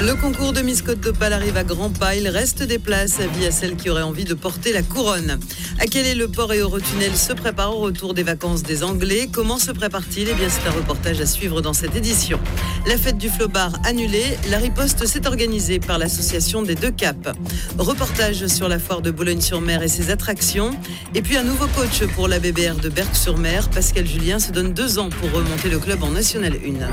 Le concours de Miss Côte d'Opale arrive à grands pas. Il reste des places. Avis à celles qui auraient envie de porter la couronne. À Calais, le port et Eurotunnel se préparent au retour des vacances des Anglais. Comment se prépare-t-il ? Eh bien, c'est un reportage à suivre dans cette édition. La fête du Flobard annulée. La riposte s'est organisée par l'association des Deux Caps. Reportage sur la foire de Boulogne-sur-Mer et ses attractions. Et puis un nouveau coach pour la BBR de Berck-sur-Mer. Pascal Julien se donne 2 ans pour remonter le club en National 1.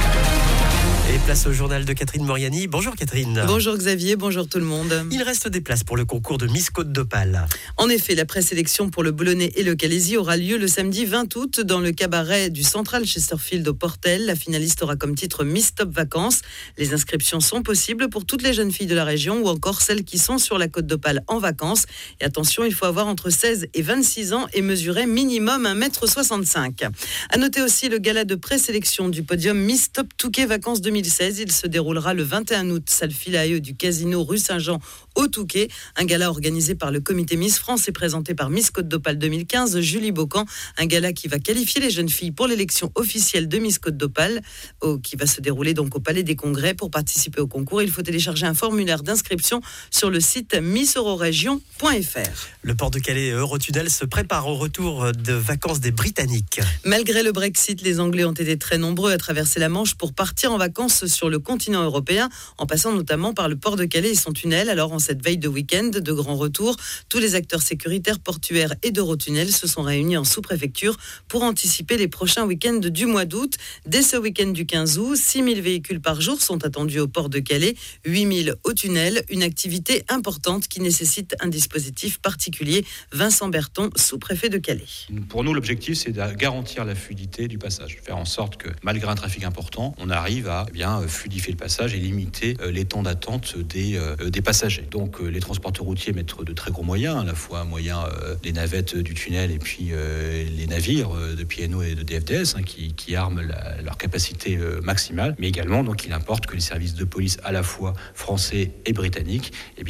Et place au journal de Catherine Moriani. Bonjour Catherine. Bonjour Xavier, bonjour tout le monde. Il reste des places pour le concours de Miss Côte d'Opale. En effet, la présélection pour le Boulonnais et le Calaisis aura lieu le samedi 20 août dans le cabaret du Central Chesterfield au Portel. La finaliste aura comme titre Miss Top Vacances. Les inscriptions sont possibles pour toutes les jeunes filles de la région ou encore celles qui sont sur la Côte d'Opale en vacances. Et attention, il faut avoir entre 16 et 26 ans et mesurer minimum 1,65 m. À noter aussi le gala de présélection du podium Miss Top Touquet Vacances 2016. Il se déroulera le 21 août, salle Philae du Casino rue Saint-Jean au Touquet. Un gala organisé par le comité Miss France et présenté par Miss Côte d'Opale 2015, Julie Bocan. Un gala qui va qualifier les jeunes filles pour l'élection officielle de Miss Côte d'Opale, qui va se dérouler donc au Palais des Congrès. Pour participer au concours, il faut télécharger un formulaire d'inscription sur le site misseurorégion.fr. Le port de Calais et Eurotunnel se prépare au retour de vacances des Britanniques. Malgré le Brexit, les Anglais ont été très nombreux à traverser la Manche pour partir en vacances sur le continent européen, en passant notamment par le port de Calais et son tunnel. Alors, en cette veille de week-end de grand retour, tous les acteurs sécuritaires, portuaires et d'Eurotunnel se sont réunis en sous-préfecture pour anticiper les prochains week-ends du mois d'août. Dès ce week-end du 15 août, 6 000 véhicules par jour sont attendus au port de Calais, 8 000 au tunnel. Une activité importante qui nécessite un dispositif particulier. Vincent Berton, sous-préfet de Calais. Pour nous, l'objectif, c'est de garantir la fluidité du passage. Faire en sorte que, malgré un trafic important, on arrive à fluidifier le passage et limiter les temps d'attente des passagers. Donc les transporteurs routiers mettent de très gros moyens, à la fois des navettes du tunnel et puis les navires de P&O et de DFDS qui arment leur capacité maximale. Mais également, donc, il importe que les services de police à la fois français et britanniques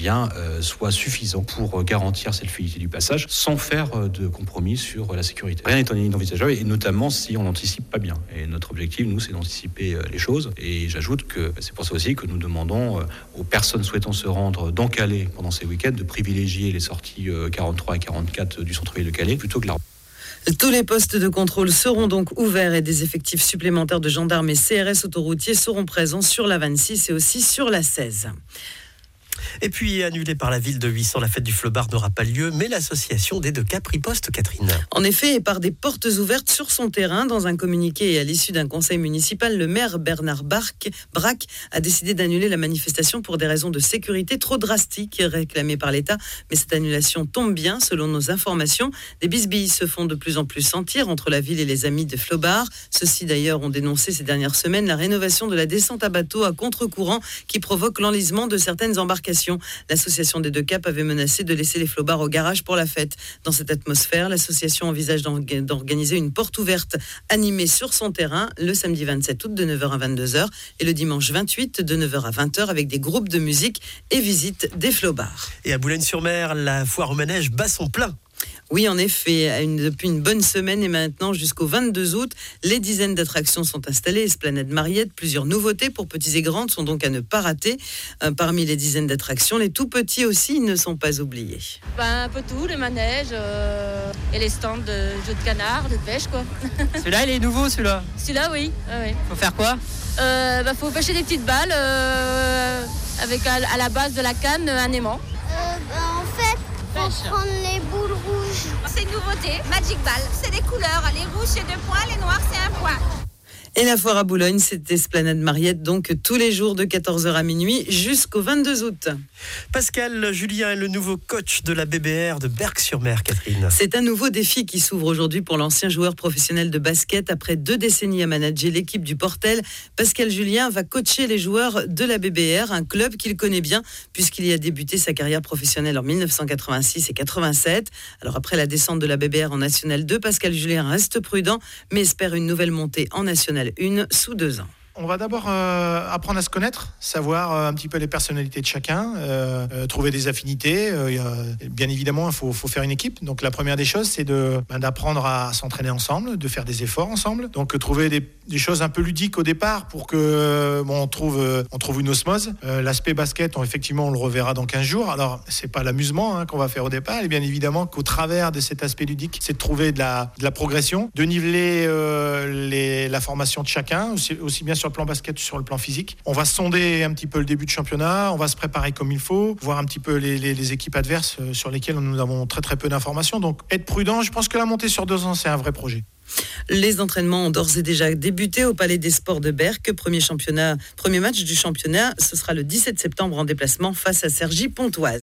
soient suffisants pour garantir cette fluidité du passage sans faire de compromis sur la sécurité. Rien n'est inenvisageable et notamment si on n'anticipe pas bien. Et notre objectif, nous, c'est d'anticiper les choses. Et j'ajoute que c'est pour ça aussi que nous demandons aux personnes souhaitant se rendre dans Calais pendant ces week-ends de privilégier les sorties 43 et 44 du centre-ville de Calais plutôt que la... Tous les postes de contrôle seront donc ouverts et des effectifs supplémentaires de gendarmes et CRS autoroutiers seront présents sur la 26 et aussi sur la 16. Et puis, annulée par la ville de Huissan, la fête du Flobard n'aura pas lieu, mais l'association des Deux Caps riposte, Catherine. En effet, et par des portes ouvertes sur son terrain, dans un communiqué et à l'issue d'un conseil municipal, le maire Bernard Braque a décidé d'annuler la manifestation pour des raisons de sécurité trop drastiques réclamées par l'État. Mais cette annulation tombe bien, selon nos informations. Des bisbilles se font de plus en plus sentir entre la ville et les amis de Flobard. Ceux-ci, d'ailleurs, ont dénoncé ces dernières semaines la rénovation de la descente à bateau à contre-courant qui provoque l'enlisement de certaines embarcations. L'association des Deux Caps avait menacé de laisser les flobards au garage pour la fête. Dans cette atmosphère, l'association envisage d'organiser une porte ouverte animée sur son terrain le samedi 27 août de 9h à 22h et le dimanche 28 de 9h à 20h avec des groupes de musique et visite des flobards. Et à Boulogne-sur-Mer, la foire au manège bat son plein. Oui, en effet, depuis une bonne semaine et maintenant jusqu'au 22 août, les dizaines d'attractions sont installées. Esplanade Mariette, plusieurs nouveautés pour petits et grandes sont donc à ne pas rater. Parmi les dizaines d'attractions, les tout petits aussi ne sont pas oubliés. Un peu tout, les manèges et les stands de jeux de canard, de pêche, quoi. Celui-là, il est nouveau, celui-là. Celui-là, oui. Faut faire quoi ? Faut pêcher des petites balles avec à la base de la canne un aimant. En fait, faut prendre les boules rouges. C'est une nouveauté, Magic Ball. C'est des couleurs, les rouges c'est 2 points, les noirs c'est 1 point. Et la foire à Boulogne, c'est Esplanade Mariette, donc tous les jours de 14h à minuit jusqu'au 22 août. Pascal Julien est le nouveau coach de la BBR de Berck-sur-Mer, Catherine. C'est un nouveau défi qui s'ouvre aujourd'hui pour l'ancien joueur professionnel de basket. Après 2 décennies à manager l'équipe du Portel, Pascal Julien va coacher les joueurs de la BBR, un club qu'il connaît bien puisqu'il y a débuté sa carrière professionnelle en 1986 et 87. Alors après la descente de la BBR en National 2, Pascal Julien reste prudent mais espère une nouvelle montée en National 1 sous 2 ans. On va d'abord apprendre à se connaître, savoir un petit peu les personnalités de chacun, trouver des affinités. Bien évidemment, il faut faire une équipe. Donc la première des choses, c'est d'apprendre à s'entraîner ensemble, de faire des efforts ensemble. Donc trouver des choses un peu ludiques au départ pour que on trouve une osmose. L'aspect basket, effectivement, on le reverra dans 15 jours. Alors c'est pas l'amusement qu'on va faire au départ, et bien évidemment qu'au travers de cet aspect ludique, c'est de trouver de la progression, de niveler la formation de chacun, aussi bien sur le plan basket que sur le plan physique. On va sonder un petit peu le début de championnat, on va se préparer comme il faut, voir un petit peu les équipes adverses sur lesquelles nous avons très très peu d'informations. Donc être prudent, je pense que la montée sur 2 ans, c'est un vrai projet. Les entraînements ont d'ores et déjà débuté au Palais des Sports de Berck. Premier match du championnat, ce sera le 17 septembre en déplacement face à Cergy-Pontoise.